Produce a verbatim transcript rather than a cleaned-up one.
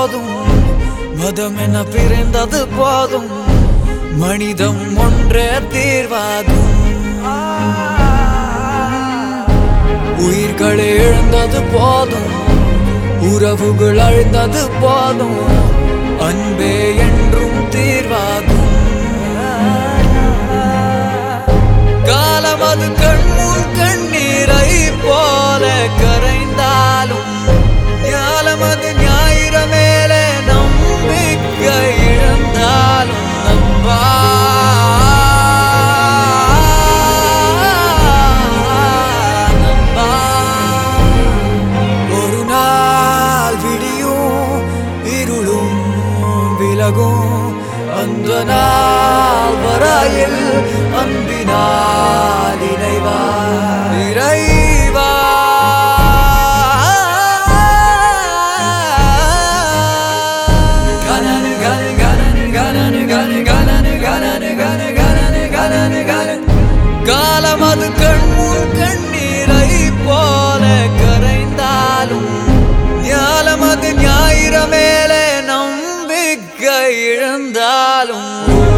போதும் மதம் என பிறந்தது போதும் மனிதம் ஒன்றே தீர்வாகும் உயிர்கள் இழந்தது போதும் உறவுகள் அழிந்தது போதும் அன்பே என்றும் தீர்வாகும் காலம் அது கண்முன் கண்ணீரை போல கரைந்தாலும் ஞாலம் அது ஞாயிற மேலே நம்பிக்கை இழந்தாலும் நம்பா நம்பா ஒரு நாள் விடியும் இருளும் விலகும் அந்த நாள் வரையில் அன்பினால் இறைவா இறைவா கனனு கனு கனனு கனனு கனு கனனு கனனு கனு கனனு கனனு கனு காலம் அது கண்முன் கண்ணீரை போல கரைந்தாலும் ஞாலம் அது ஞாயிற மேலே நம்பிக்கை இழந்தாலும்